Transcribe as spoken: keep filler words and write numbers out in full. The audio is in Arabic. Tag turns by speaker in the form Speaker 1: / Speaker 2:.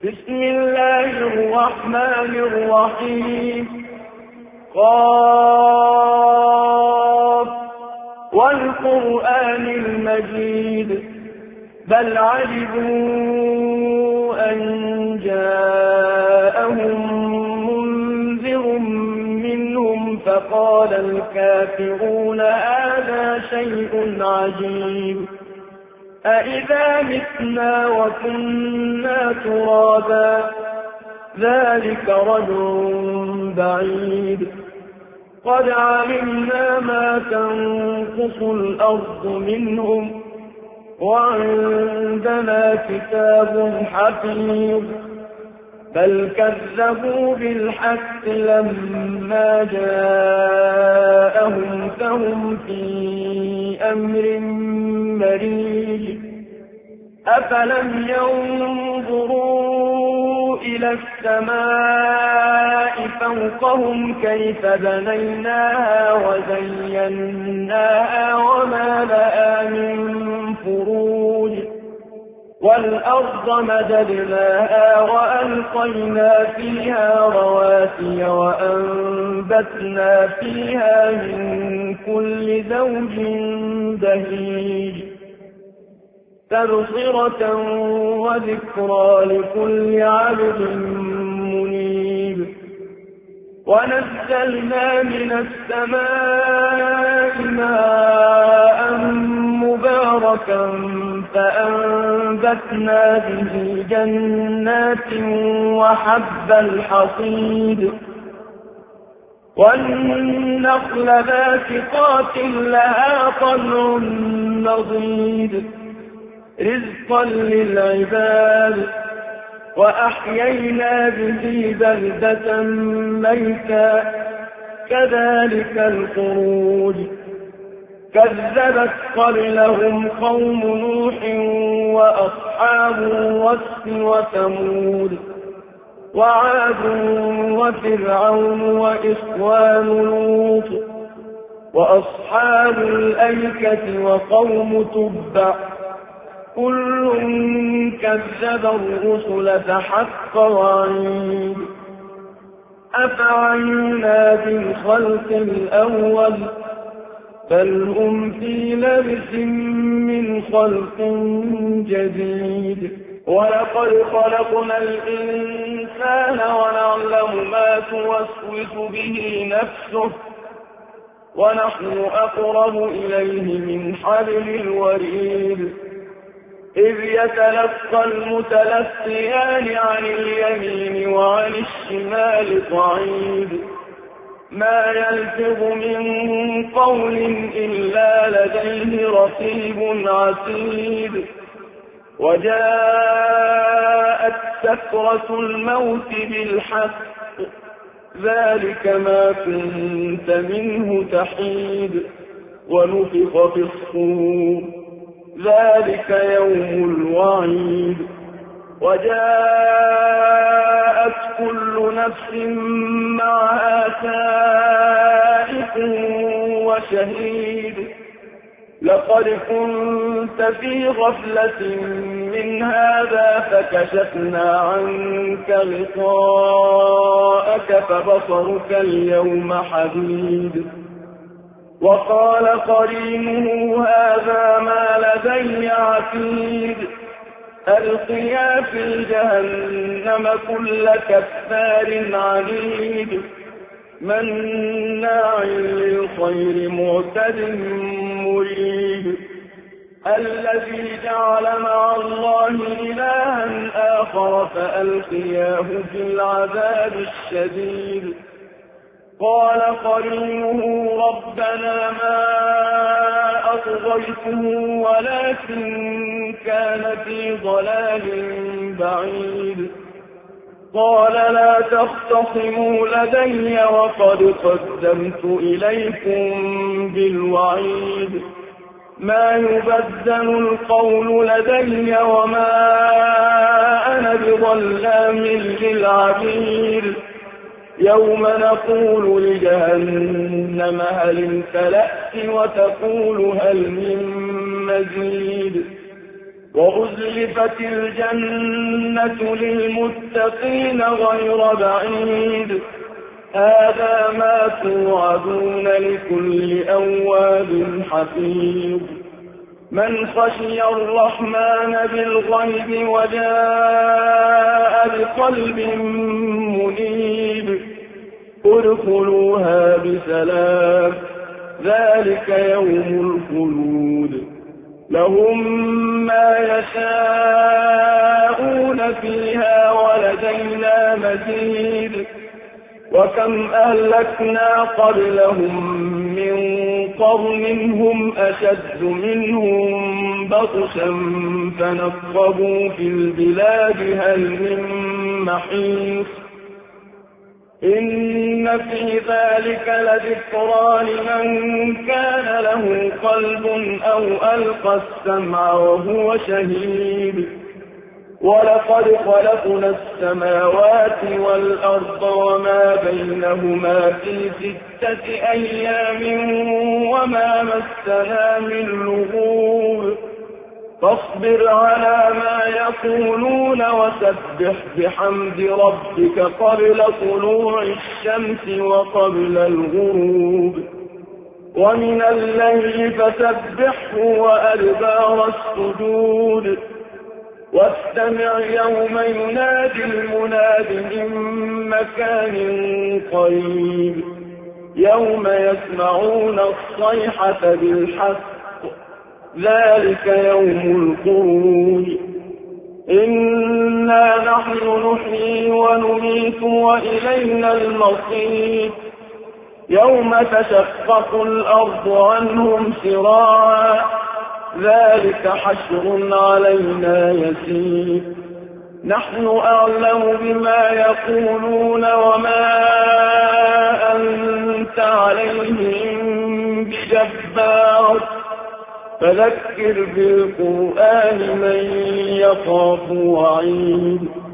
Speaker 1: بسم الله الرحمن الرحيم. قاف والقرآن المجيد بل عجبوا أن جاءهم منذر منهم فقال الكافرون هذا شيء عجيب أإذا متنا وكنا ترابا ذلك رجل بعيد قد علمنا ما تنقص الأرض منهم وعندنا كتاب حفيظ بل كذبوا بالحق لما جاءهم فهم في أمر مريج أفلم ينظروا إلى السماء فوقهم كيف بنيناها وزيناها وما لها من فروج والأرض مددناها وألقينا فيها رواسي وأنبتنا فيها من كل زوج بهيج تبصرة وذكرى لكل عبد منيب ونزلنا من السماء ماء مباركا فأنبتنا به جنات وحب الحصيد والنخل باسقات لها طلع نضيد رزقا للعباد وأحيينا به بلدة ميتا كذلك الخروج كذبت قبلهم قوم نوح وأصحاب الرس وثمود وعاد وفرعون وإخوان لوط وأصحاب الأيكة وقوم تبع كل كذب الرسل فحق وعيد أفعينا بالخلق الأول بل هم في لبس من خلق جديد ولقد خلقنا الإنسان ونعلم ما توسوس به نفسه ونحن أقرب إليه من حبل الوريد إذ يتلقى المتلقيان عن اليمين وعن الشمال قعيد ما يلفظ من قول إلا لديه رقيب عتيد وجاءت سكرة الموت بالحق ذلك ما كنت منه تحيد ونفخ في الصور ذلك يوم الوعيد وجاءت كل نفس معها سائق وشهيد لقد كنت في غفلة من هذا فكشفنا عنك غطاءك فبصرك اليوم حديد وقال قرينه هذا ما لدي عتيد ألقيا في جهنم كل كفار عنيد مناع للخير معتد مريب الذي جعل مع الله إلها آخر فألقياه في العذاب الشديد قال قرينه ربنا ما أطغيته ولكن كان في ضلال بعيد قال لا تختصموا لدي وقد قدمت إليكم بالوعيد ما يبدل القول لدي وما أنا بظلام للعبيد يوم نقول لجهنم هل امتلأت وتقول هل من مزيد وأزلفت الجنة للمتقين غير بعيد هذا ما توعدون لكل أواب حفيظ من خشي الرحمن بالغيب وجاء بقلب منيب ادخلوها بسلام ذلك يوم الخلود لهم ما يشاءون فيها ولدينا مزيد وكم أهلكنا قبلهم من قرن هم أشد منهم بطشا فنقبوا في البلاد هل من محيص إن في ذلك لذكرى لمن كان له قلب أو ألقى السمع وهو شهيد ولقد خلقنا السماوات والأرض وما بينهما في ستة أيام وما مسنا من لغوب فاصبر على ما يقولون وسبح بحمد ربك قبل طلوع الشمس وقبل الغروب ومن الليل فسبحه وأدبار السجود واستمع يوم ينادي المناد من مكان قريب يوم يسمعون الصيحة بالحق ذلك يوم الخروج إنا نحن نحيي ونميت وإلينا المصير يوم تشقق الأرض عنهم سراعا ذلك حشر علينا يسير نحن أعلم بما يقولون وما أنت عليهم بجبار فذكر بالقرآن من يخاف وعيد